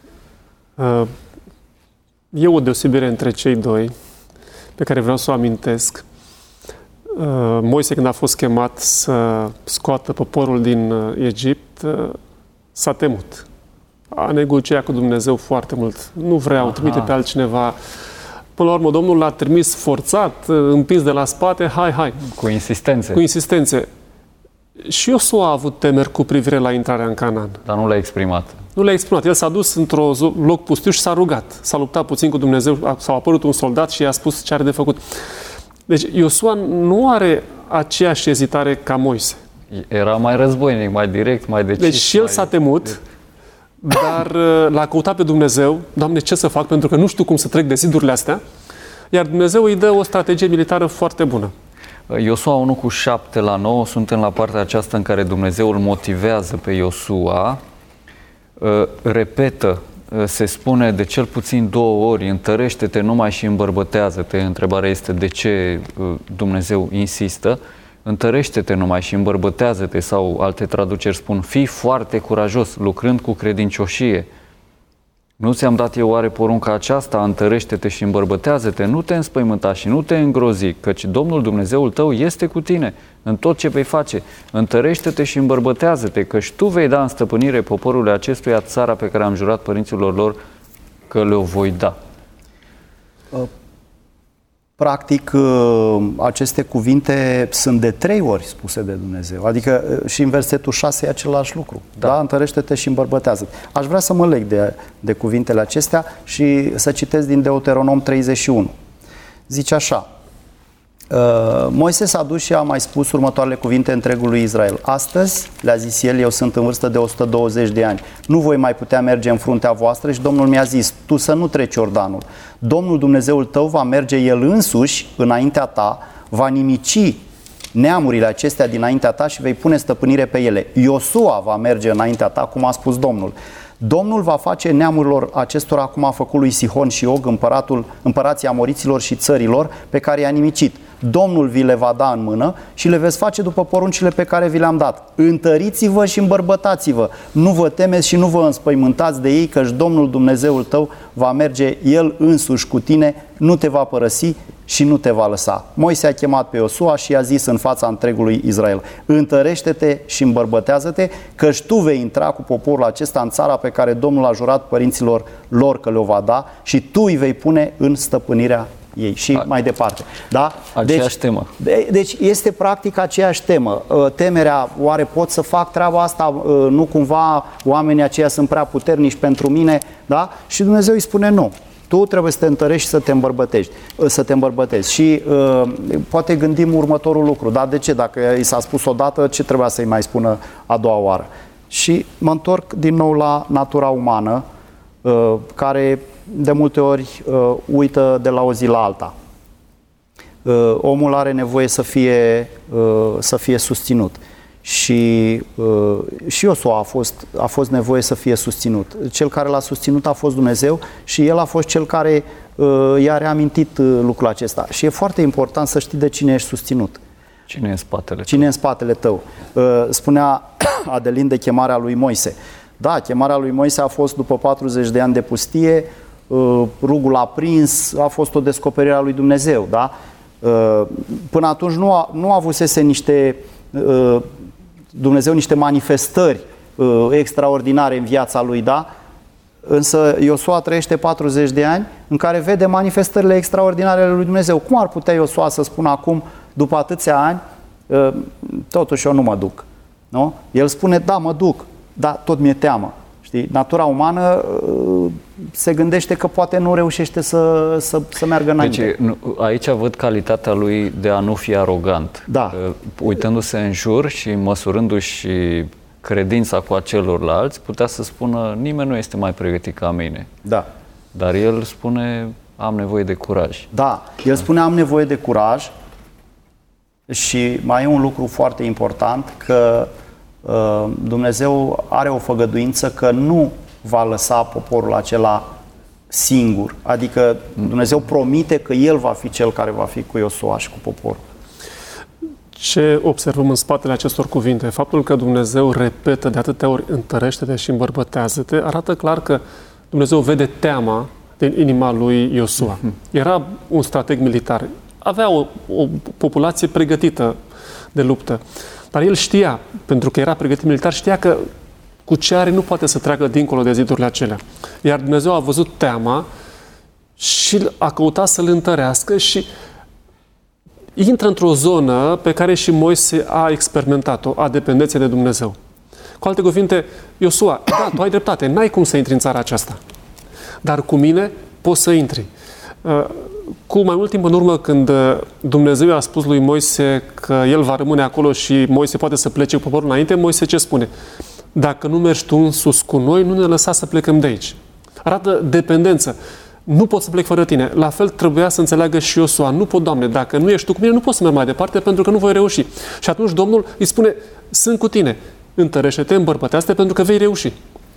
D: E o deosebire între cei doi pe care vreau să o amintesc. Moise, când a fost chemat să scoată poporul din Egipt, s-a temut. A negociat cu Dumnezeu foarte mult. Nu vreau, Aha. trimite pe altcineva. Până la urmă, Domnul l-a trimis forțat, împins de la spate, hai, hai.
B: Cu insistențe.
D: Cu insistențe. Și Iosua a avut temeri cu privire la intrarea în Canaan.
B: Dar nu le-a exprimat.
D: Nu le-a exprimat. El s-a dus într-un loc pustiu și s-a rugat. S-a luptat puțin cu Dumnezeu, s-a apărut un soldat și i-a spus ce are de făcut. Deci Iosua nu are aceeași ezitare ca Moise.
B: Era mai războinic, mai direct, mai decis.
D: Deci și el
B: mai...
D: s-a temut, dar l-a căutat pe Dumnezeu. Doamne, ce să fac? Pentru că nu știu cum să trec de zidurile astea. Iar Dumnezeu îi dă o strategie militară foarte bună.
B: Iosua unu cu șapte la nouă, suntem la partea aceasta în care Dumnezeu îl motivează pe Iosua. Repetă, se spune de cel puțin două ori: întărește-te numai și îmbărbătează-te. Întrebarea este de ce Dumnezeu insistă. Întărește-te numai și îmbărbătează-te, sau alte traduceri spun: fii foarte curajos, lucrând cu credincioșie. Nu ți-am dat eu oare porunca aceasta? Întărește-te și îmbărbătează-te, nu te înspăimânta și nu te îngrozi, căci Domnul Dumnezeul tău este cu tine în tot ce vei face. Întărește-te și îmbărbătează-te, căci tu vei da în stăpânire poporului acestuia țara pe care am jurat părinților lor că le-o voi da.
C: Practic, aceste cuvinte sunt de trei ori spuse de Dumnezeu. Adică și în versetul șase e același lucru. Da? Da? Întărește-te și îmbărbătează-te. Aș vrea să mă leg de, de cuvintele acestea și să citesc din Deuteronom treizeci și unu. Zice așa: Moise s-a dus și a mai spus următoarele cuvinte întregului Israel. Astăzi, le-a zis el, eu sunt în vârstă de o sută douăzeci de ani. Nu voi mai putea merge în fruntea voastră. Și Domnul mi-a zis: tu să nu treci Iordanul. Domnul Dumnezeul tău va merge el însuși înaintea ta, va nimici neamurile acestea dinaintea ta și vei pune stăpânire pe ele. Iosua va merge înaintea ta, cum a spus Domnul. Domnul va face neamurilor acestora cum a făcut lui Sihon și Og, împăratul, împărații amoriților și țărilor pe care i-a nimicit. Domnul vi le va da în mână și le veți face după poruncile pe care vi le-am dat. Întăriți-vă și îmbărbătați-vă, nu vă temeți și nu vă înspăimântați de ei, căci Domnul Dumnezeul tău va merge El însuși cu tine, nu te va părăsi și nu te va lăsa. Moise a chemat pe Iosua și i-a zis în fața întregului Israel: întărește-te și îmbărbătează-te, căci tu vei intra cu poporul acesta în țara pe care Domnul a jurat părinților lor că le-o va da și tu îi vei pune în stăpânirea ei și
B: A,
C: mai departe. Da?
B: Aceeași
C: deci,
B: temă.
C: De, deci este practic aceeași temă. Temerea, oare pot să fac treaba asta? Nu cumva oamenii aceia sunt prea puternici pentru mine? Da? Și Dumnezeu îi spune nu. Tu trebuie să te întărești și să te îmbărbătești, să te îmbărbătezi. Și uh, poate gândim următorul lucru. Dar de ce? Dacă i s-a spus odată, ce trebuia să-i mai spună a doua oară? Și mă întorc din nou la natura umană, uh, care de multe ori uh, uită de la o zi la alta. Uh, omul are nevoie să fie, uh, să fie susținut. Și, uh, și Iosua a fost, a fost nevoie să fie susținut. Cel care l-a susținut a fost Dumnezeu și el a fost cel care uh, i-a reamintit uh, lucrul acesta. Și e foarte important să știi de cine ești susținut.
B: Cine e în spatele tău?
C: Cine e în spatele tău? Uh, spunea Adelin de chemarea lui Moise. Da, chemarea lui Moise a fost după patruzeci de ani de pustie, uh, rugul a prins, a fost o descoperire a lui Dumnezeu. Da? Uh, până atunci nu, a, nu avusese niște... Uh, Dumnezeu niște manifestări uh, extraordinare în viața lui, da? Însă Iosua trăiește patruzeci de ani în care vede manifestările extraordinare ale lui Dumnezeu. Cum ar putea Iosua să spună acum, după atâția ani, uh, totuși eu nu mă duc? Nu? El spune, da, mă duc, dar tot mi-e teamă. Știi? Natura umană uh, se gândește că poate nu reușește să, să, să meargă înainte.
B: Deci aici văd calitatea lui de a nu fi arogant.
C: Da.
B: Uh, uitându-se în jur și măsurându-și credința cu a celorlalți, putea să spună, nimeni nu este mai pregătit ca mine.
C: Da.
B: Dar el spune, am nevoie de curaj.
C: Da, el spune, am nevoie de curaj și mai e un lucru foarte important, că uh, Dumnezeu are o făgăduință că nu va lăsa poporul acela singur. Adică Dumnezeu promite că El va fi Cel care va fi cu Iosua și cu poporul.
D: Ce observăm în spatele acestor cuvinte? Faptul că Dumnezeu repetă de atâtea ori, întărește-te și îmbărbătează-te, arată clar că Dumnezeu vede teama din inima lui Iosua. Era un strateg militar, avea o, o populație pregătită de luptă, dar el știa, pentru că era pregătit militar, știa că cu ce are nu poate să treacă dincolo de zidurile acelea. Iar Dumnezeu a văzut teama și a căutat să-l întărească și intră într-o zonă pe care și Moise a experimentat-o, a dependenței de Dumnezeu. Cu alte cuvinte, Iosua, da, tu ai dreptate, n-ai cum să intri în țara aceasta, dar cu mine poți să intri. Cu mai mult timp în urmă, când Dumnezeu a spus lui Moise că el va rămâne acolo și Moise poate să plece cu poporul înainte, Moise ce spune? Dacă nu mergi tu în sus cu noi, nu ne lăsa să plecăm de aici. Arată dependență. Nu pot să plec fără tine. La fel trebuia să înțeleagă și Iosua. Nu pot, Doamne, dacă nu ești tu cu mine, nu pot să merg mai departe pentru că nu voi reuși. Și atunci Domnul îi spune, sunt cu tine. Întărește-te, îmbărbătează-te pentru că vei reuși.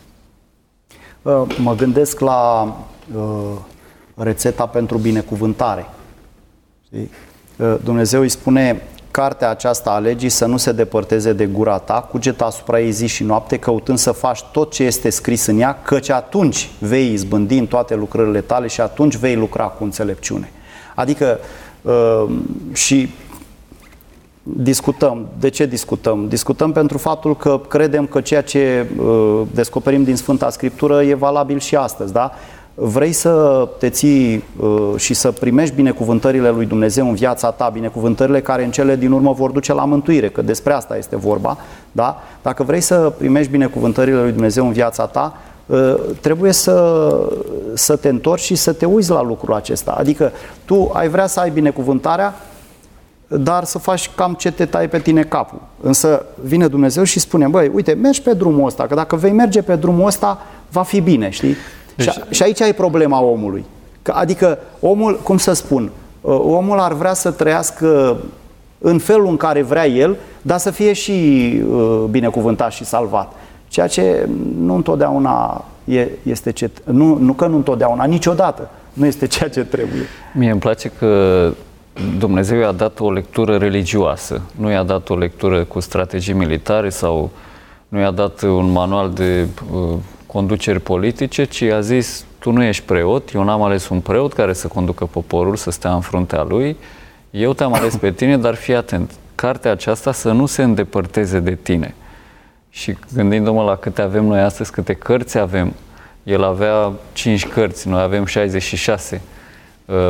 C: Mă gândesc la uh, rețeta pentru binecuvântare. Știi? Dumnezeu îi spune, cartea aceasta a legii să nu se depărteze de gura ta, cugeta asupra ei zi și noapte, căutând să faci tot ce este scris în ea, căci atunci vei izbândi în toate lucrările tale și atunci vei lucra cu înțelepciune. Adică uh, și discutăm. De ce discutăm? Discutăm pentru faptul că credem că ceea ce uh, descoperim din Sfânta Scriptură e valabil și astăzi, da? Vrei să te ții uh, și să primești binecuvântările lui Dumnezeu în viața ta, binecuvântările care în cele din urmă vor duce la mântuire, că despre asta este vorba, da? Dacă vrei să primești binecuvântările lui Dumnezeu în viața ta, uh, trebuie să, să te întorci și să te uiți la lucrul acesta. Adică tu ai vrea să ai binecuvântarea, dar să faci cam ce te tai pe tine capul. Însă vine Dumnezeu și spune, băi, uite, mergi pe drumul ăsta, că dacă vei merge pe drumul ăsta, va fi bine, știi? Deci... Și, și aici e problema omului. Adică omul, cum să spun, omul ar vrea să trăiască în felul în care vrea el, dar să fie și binecuvântat și salvat. Ceea ce nu întotdeauna este ce... Nu, nu că nu întotdeauna, niciodată nu este ceea ce trebuie.
B: Mie îmi place că Dumnezeu i-a dat o lectură religioasă. Nu i-a dat o lectură cu strategii militare sau nu i-a dat un manual de uh, conduceri politice, ci a zis, tu nu ești preot, eu n-am ales un preot care să conducă poporul, să stea în fruntea lui, eu te-am ales pe tine, dar fii atent, cartea aceasta să nu se îndepărteze de tine. Și gândindu-mă la câte avem noi astăzi, câte cărți avem, el avea cinci cărți, noi avem șaizeci și șase. Uh,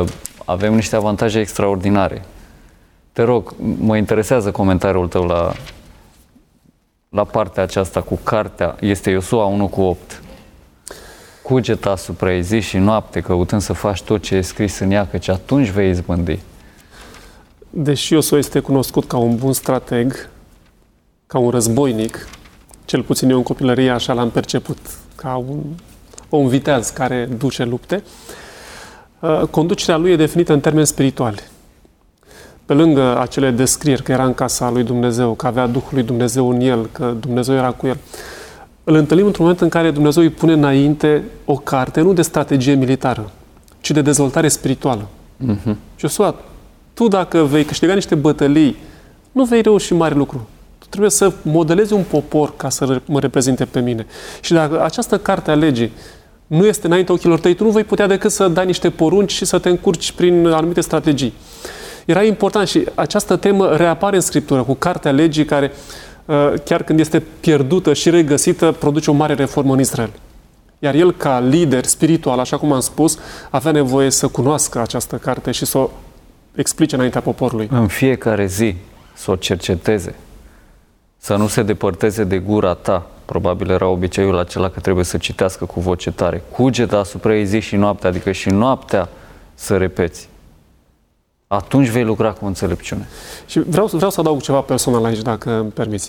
B: avem niște avantaje extraordinare. Te rog, mă interesează comentariul tău la, la partea aceasta cu cartea. Este Iosua unu cu opt. Cugeta asupra ei zi și noapte, căutând să faci tot ce e scris în ea, căci atunci vei izbândi.
D: Deși Iosua este cunoscut ca un bun strateg, ca un războinic, cel puțin eu în copilărie așa l-am perceput, ca un om viteaz care duce lupte, conducerea lui e definită în termeni spirituali. Pe lângă acele descrieri că era în casa lui Dumnezeu, că avea Duhul lui Dumnezeu în el, că Dumnezeu era cu el, îl întâlnim într-un moment în care Dumnezeu îi pune înainte o carte, nu de strategie militară, ci de dezvoltare spirituală. Uh-huh. Iosua, tu dacă vei câștiga niște bătălii, nu vei reuși mare lucru. Tu trebuie să modelezi un popor ca să mă reprezinte pe mine. Și dacă această carte a legii nu este înainte ochilor tăi, tu nu vei putea decât să dai niște porunci și să te încurci prin anumite strategii. Era important și această temă reapare în Scriptură cu cartea legii care, chiar când este pierdută și regăsită, produce o mare reformă în Israel. Iar el, ca lider spiritual, așa cum am spus, avea nevoie să cunoască această carte și să o explice înaintea poporului.
B: În fiecare zi să o cerceteze, să nu se depărteze de gura ta. Probabil era obiceiul acela că trebuie să citească cu voce tare. Cugeta asupra ei zi și noaptea, adică și noaptea să repeți. Atunci vei lucra cu înțelepciune.
D: Și vreau, vreau să adaug ceva personal aici, dacă îmi permiți.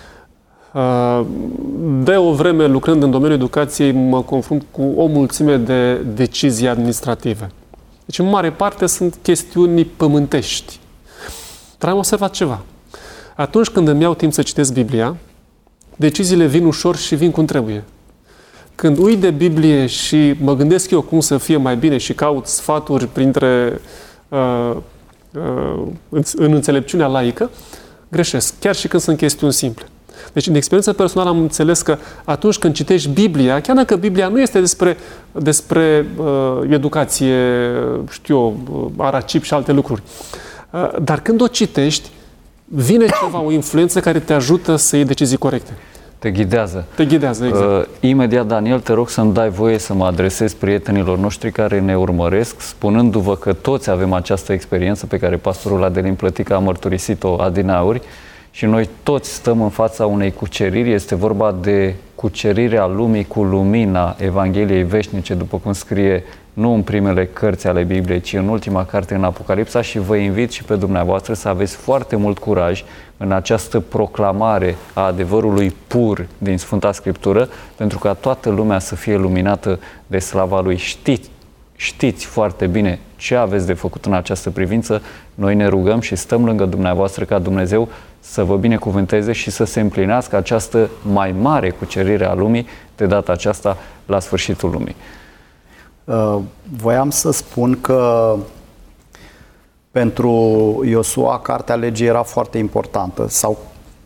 D: De o vreme, lucrând în domeniul educației, mă confrunt cu o mulțime de decizii administrative. Deci, în mare parte, sunt chestiuni pământești. Dar am observat ceva. Atunci când îmi iau timp să citesc Biblia, deciziile vin ușor și vin cum trebuie. Când uit de Biblie și mă gândesc eu cum să fie mai bine și caut sfaturi printre uh, uh, în înțelepciunea laică, greșesc, chiar și când sunt chestiuni simple. Deci, în experiență personală am înțeles că atunci când citești Biblia, chiar dacă Biblia nu este despre, despre uh, educație, știu eu, aracip și alte lucruri, uh, dar când o citești, vine ceva, o influență care te ajută să iei decizii corecte.
B: Te ghidează.
D: Te ghidează, exact. Uh,
B: imediat, Daniel, te rog să-mi dai voie să mă adresez prietenilor noștri care ne urmăresc, spunându-vă că toți avem această experiență pe care pastorul Adelin Plătică a mărturisit-o adineauri și noi toți stăm în fața unei cuceriri. Este vorba de cucerirea lumii cu lumina Evangheliei veșnice, după cum scrie nu în primele cărți ale Bibliei, ci în ultima carte, în Apocalipsa, și vă invit și pe dumneavoastră să aveți foarte mult curaj în această proclamare a adevărului pur din Sfânta Scriptură, pentru ca toată lumea să fie luminată de slava Lui. Știți, știți foarte bine ce aveți de făcut în această privință. Noi ne rugăm și stăm lângă dumneavoastră ca Dumnezeu să vă binecuvânteze și să se împlinească această mai mare cucerire a lumii, de data aceasta la sfârșitul lumii.
C: Uh, voiam să spun că pentru Iosua cartea legii era foarte importantă, sau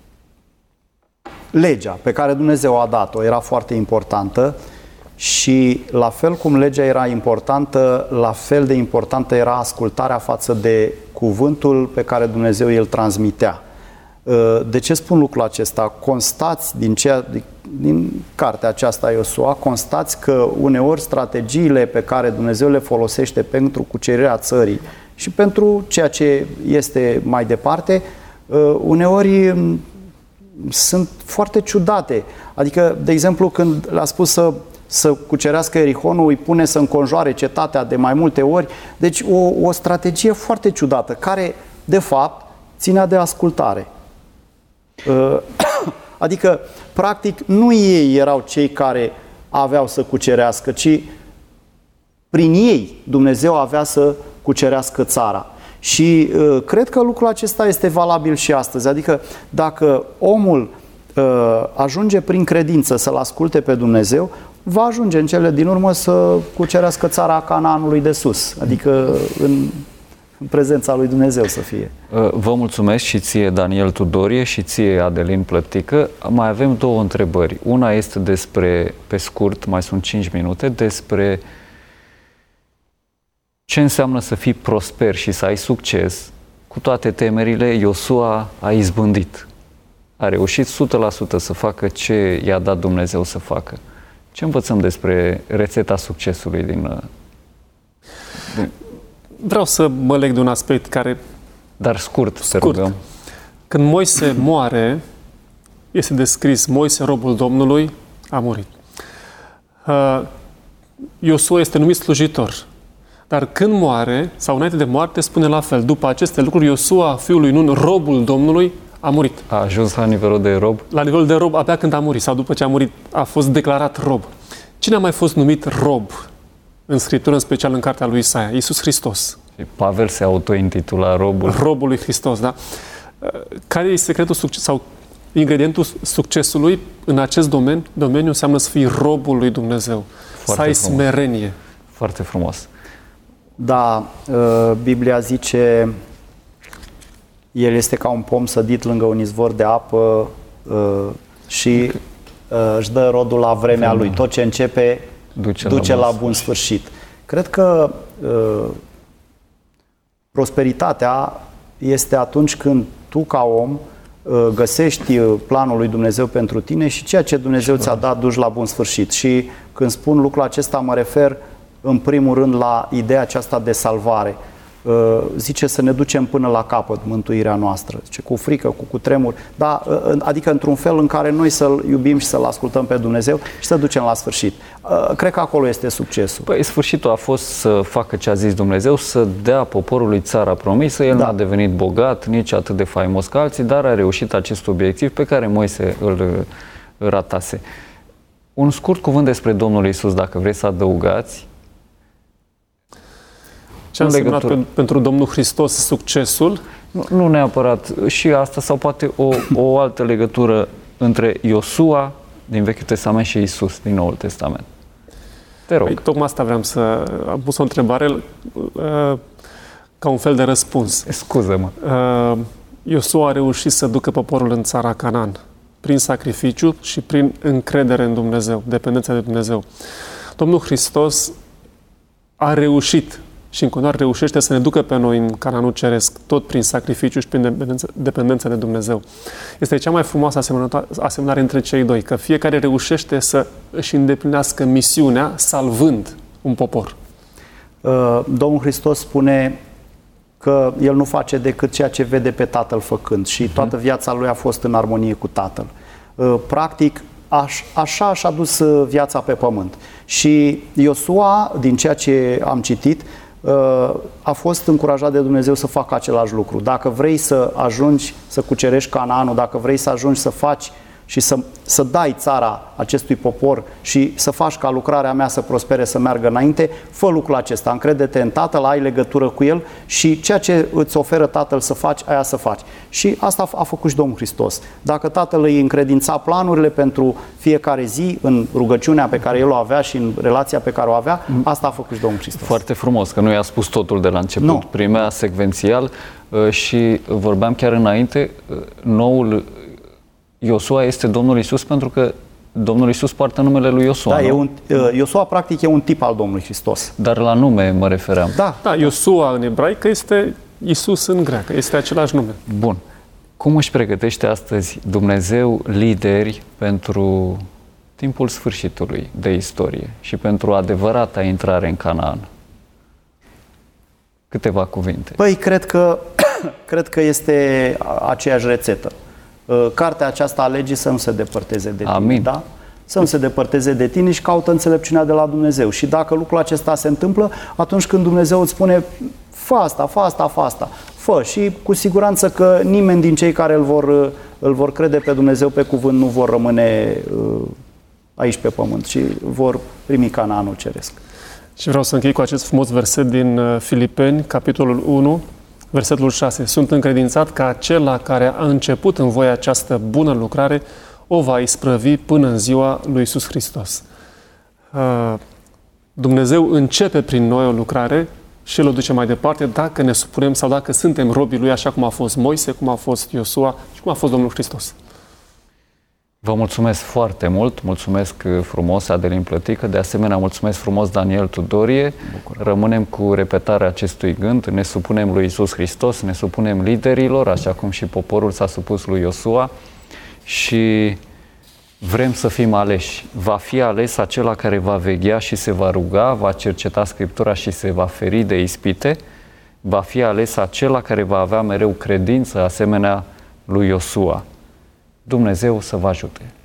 C: legea pe care Dumnezeu a dat-o era foarte importantă și la fel cum legea era importantă, la fel de importantă era ascultarea față de cuvântul pe care Dumnezeu îl transmitea. De ce spun lucrul acesta? Constați din, ceea, din cartea aceasta Iosua, constați că uneori strategiile pe care Dumnezeu le folosește pentru cucerirea țării și pentru ceea ce este mai departe, uneori sunt foarte ciudate. Adică, de exemplu, când l-a spus să, să cucerească Erihonul, îi pune să înconjoare cetatea de mai multe ori. Deci o, o strategie foarte ciudată, care, de fapt, ținea de ascultare. Adică, practic, nu ei erau cei care aveau să cucerească, ci prin ei Dumnezeu avea să cucerească țara. Și uh, cred că lucrul acesta este valabil și astăzi. Adică, dacă omul uh, ajunge prin credință să-L asculte pe Dumnezeu, va ajunge în cele din urmă să cucerească țara Canaanului de sus. Adică în în prezența lui Dumnezeu să fie.
B: Vă mulțumesc și ție, Daniel Tudorie, și ție, Adelin Plătică. Mai avem două întrebări. Una este despre, pe scurt, mai sunt cinci minute, despre ce înseamnă să fii prosper și să ai succes. Cu toate temerile, Iosua a izbândit. A reușit o sută la sută să facă ce i-a dat Dumnezeu să facă. Ce învățăm despre rețeta succesului din... din...
D: vreau să mă leg de un aspect care...
B: Dar scurt,
D: scurt.
B: te rugăm.
D: Când Moise moare, este descris, Moise, robul Domnului, a murit. Uh, Iosua este numit slujitor. Dar când moare, sau înainte de moarte, spune la fel. După aceste lucruri, Iosua, fiul lui Nun, robul Domnului, a murit.
B: A ajuns la nivelul de rob?
D: La nivelul de rob, abia când a murit, sau după ce a murit, a fost declarat rob. Cine a mai fost numit rob în Scriptură, în special în cartea lui Isaia? Iisus Hristos.
B: Și Pavel se autointitula robul.
D: Robul lui Hristos, da? Care e secretul succes sau ingredientul succesului în acest domeniu? Domeniu înseamnă să fii robul lui Dumnezeu. Foarte să ai frumos. Smerenie.
B: Foarte frumos.
C: Da, Biblia zice, el este ca un pom sădit lângă un izvor de apă și își dă rodul la vremea lui. Tot ce începe duce, duce la, bun la bun sfârșit. Cred că prosperitatea este atunci când tu, ca om, găsești planul lui Dumnezeu pentru tine și ceea ce Dumnezeu ți-a dat duci la bun sfârșit. Și când spun lucrul acesta, mă refer în primul rând la ideea aceasta de salvare. Zice să ne ducem până la capăt mântuirea noastră. Zice, cu frică, cu cutremur, da, adică într-un fel în care noi să-L iubim și să-L ascultăm pe Dumnezeu și să ducem la sfârșit. Cred că acolo este succesul.
B: Păi sfârșitul a fost să facă ce a zis Dumnezeu, să dea poporului țara promisă. El da. n-a devenit bogat, nici atât de faimos ca alții, dar a reușit acest obiectiv pe care Moise îl ratase. Un scurt cuvânt despre Domnul Iisus, dacă vrei să adăugați.
D: Ce a însemnat pe, pentru Domnul Hristos succesul?
B: Nu, nu neapărat și asta, sau poate o, o altă legătură între Iosua din Vechiul Testament și Iisus din Noul Testament. Te rog.
D: Păi, tocmai asta vreau să... Am pus o întrebare uh, ca un fel de răspuns.
B: Scuză-mă.
D: Uh, Iosua a reușit să ducă poporul în țara Canaan prin sacrificiu și prin încredere în Dumnezeu, dependența de Dumnezeu. Domnul Hristos a reușit și în continuare reușește să ne ducă pe noi în Canaanul Ceresc, tot prin sacrificiu și prin dependența de Dumnezeu. Este cea mai frumoasă asemănare între cei doi, că fiecare reușește să își îndeplinească misiunea salvând un popor.
C: Domnul Hristos spune că El nu face decât ceea ce vede pe Tatăl făcând și toată viața Lui a fost în armonie cu Tatăl. Practic, Aș, așa și-a dus viața pe pământ. Și Iosua, din ceea ce am citit, a fost încurajat de Dumnezeu să facă același lucru. Dacă vrei să ajungi să cucerești Canaanul, dacă vrei să ajungi să faci și să, să dai țara acestui popor și să faci ca lucrarea mea să prospere, să meargă înainte, fă lucrul acesta, încrede-te în Tatăl, ai legătură cu El și ceea ce îți oferă Tatăl să faci, aia să faci. Și asta a făcut și Domnul Hristos. Dacă Tatăl îi încredința planurile pentru fiecare zi, în rugăciunea pe care El o avea și în relația pe care o avea, asta a făcut și Domnul Hristos.
B: Foarte frumos, că nu i-a spus totul de la început. Nu. Primea secvențial și vorbeam chiar înainte, noul Iosua este Domnul Iisus pentru că Domnul Iisus poartă numele lui Iosua.
C: Da,
B: nu?
C: e un, Iosua practic e un tip al Domnului Hristos.
B: Dar la nume mă refeream.
D: Da, da, Iosua în ebraică este Iisus în greacă, este același nume.
B: Bun. Cum își pregătește astăzi Dumnezeu lideri pentru timpul sfârșitului de istorie și pentru adevărata intrare în Canaan? Câteva cuvinte.
C: Păi, cred că, cred că este aceeași rețetă. Cartea aceasta a legii să nu se depărteze de tine.
B: Amin.
C: Da? Să nu se depărteze de tine și caută înțelepciunea de la Dumnezeu. Și dacă lucrul acesta se întâmplă, atunci când Dumnezeu îți spune fă asta, fă asta, fă asta, fă. Și cu siguranță că nimeni din cei care îl vor, îl vor crede pe Dumnezeu pe cuvânt nu vor rămâne aici pe pământ, ci vor primi Canaanul Ceresc.
D: Și vreau să închei cu acest frumos verset din Filipeni, capitolul unu, versetul șase. Sunt încredințat că acela care a început în voi această bună lucrare o va isprăvi până în ziua lui Iisus Hristos. Dumnezeu începe prin noi o lucrare și El o duce mai departe dacă ne supunem sau dacă suntem robii Lui, așa cum a fost Moise, cum a fost Iosua și cum a fost Domnul Hristos.
B: Vă mulțumesc foarte mult, mulțumesc frumos Adelin Plătică, de asemenea mulțumesc frumos Daniel Tudorie. Bucură. Rămânem cu repetarea acestui gând, ne supunem lui Iisus Hristos, ne supunem liderilor, așa cum și poporul s-a supus lui Iosua și vrem să fim aleși. Va fi ales acela care va veghea și se va ruga, va cerceta Scriptura și se va feri de ispite va fi ales acela care va avea mereu credință asemenea lui Iosua. Dumnezeu să vă ajute!